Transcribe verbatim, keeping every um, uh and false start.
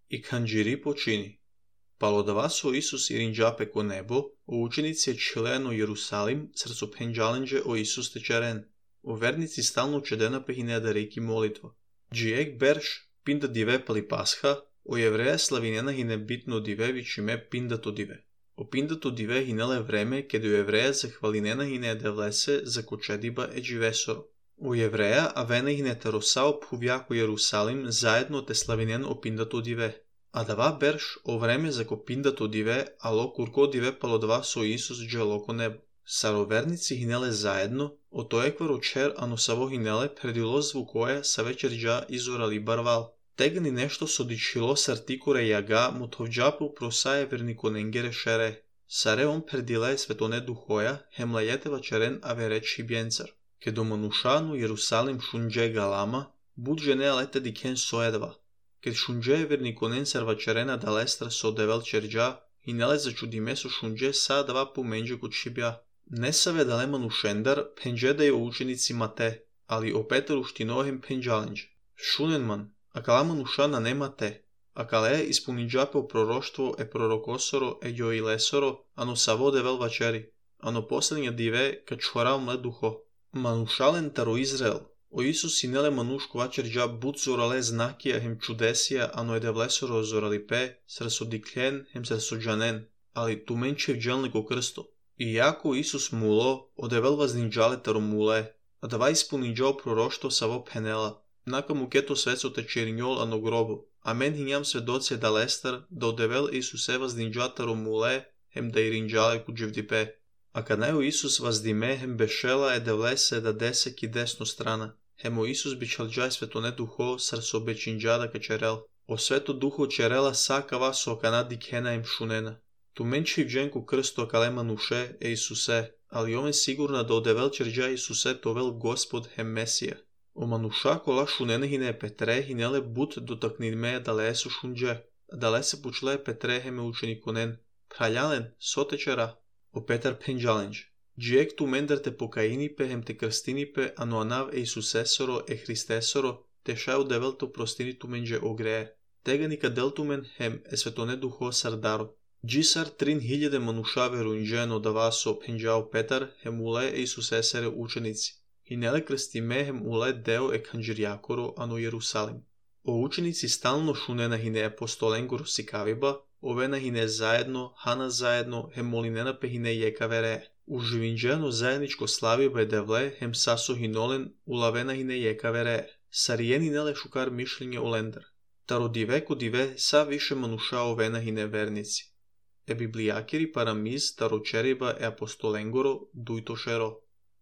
и канџири почини. Палодава со Исус иринџапе ко небо, о ученици е чилено Јерусалим, срцо пенџаленџе о Исус течерен. О верници стално чедена пехине да реки молитва. Джиек берш пинда диве пали Пасха, о евреја славинена хине битно диве вичиме пиндато диве. О пиндато диве хинеле време кеде о евреја захвалинена хине да влесе за кочедиба е дживесоро. У евреја авена хине теросао пувјако Јерусалим заедно те славинен о пиндато диве. А дава берш о време за ко пиндато диве, ало курко диве палодава со Исус джелоко небо. Сароверници хинеле заедно, о тоекваро чер ано саво хинеле предило звукоја са вечер джа изорали барвал. Тегани нешто со дичило сартикоре јага мутовџапу просае верниконенгере шере. Саре он предиле светоне духоја, хемлајетева черен аверечи бјенцар. Кедо манушану Јерусалим шундже галама, будже не лете дикен соедва. Кед шундже верниконен сервачерена далестра со девел черджа, и неле зачудиме со шундже са два поменџе кod шибја. Не саве дале манушендар, пенџеда и о ученици Мате, али о Петар уштинохем пенџаленџ. Шуненман, акала манушана не Мате, акале исполнинџапе о пророштво е пророкосоро е јоилесоро, ано саво девел вачери, ано последња диве ка чорал мле духо. Манушален таро Израел, о Исус и неле манушко вачерџа буд зорале знакија хем чудесија, ано е девлесоро зоралипе, срсо диклен хем срсо джанен, али туменчев джелне ко крсто. И јако Исус муло, одевел вазнинџале таро муле, а дава исполнинџао пророштво саво пенела, нака му кето свецоте черинјол ано гробо, а мен хињам сведоце далестар, да одевел Исусе вазнинџа таро муле, хем да иринџале ку джевдипе. А канајо Исус ваздиме хем бешела е да влесе да десек и десно страна, хемо Исус бичалџај светоне духо срсо бечинџа да качерел. О свето духо черела сакава со кана дикена им шунена. Туменчив дженко крсто кале мануше е Исусе, али омен сигурна да одевел черџа Исусе товел Господ хем Месија. О мануша кола шунена хине Петре хинеле бут дотакнидме дале е со шундже, дале се почле Петре хеме учениконен, пралјален, сотечера. О Петар пенџаленџ. Джиек тумендар те покаинипе хем те крстинипе, ано анав е Исусесоро е Христесоро, те шај одевел то простини туменџе огрее. Тега ника делтумен хем е светоне духо сардаро. Джисар трин хиљаде мануша веруинџено дава со пенџао Петар хем уле е Исусесере ученици. И неле крстиме хем уле део е канџирјакоро ано Јерусалим. О ученици стално шунена хине апостоленгоро сикавиба, овена хине заедно, хана заедно, хем молинена пе хине јекавере. Уживинџено заедничко славибе девле, хем сасо хинолен, улавена хине јекавере. Сариени неле шукар мишлиње олендар. Таро диве ко диве са више мануша овена хине верници. Е библијакери парамиз таро чериба е апостоленгоро дујто шеро.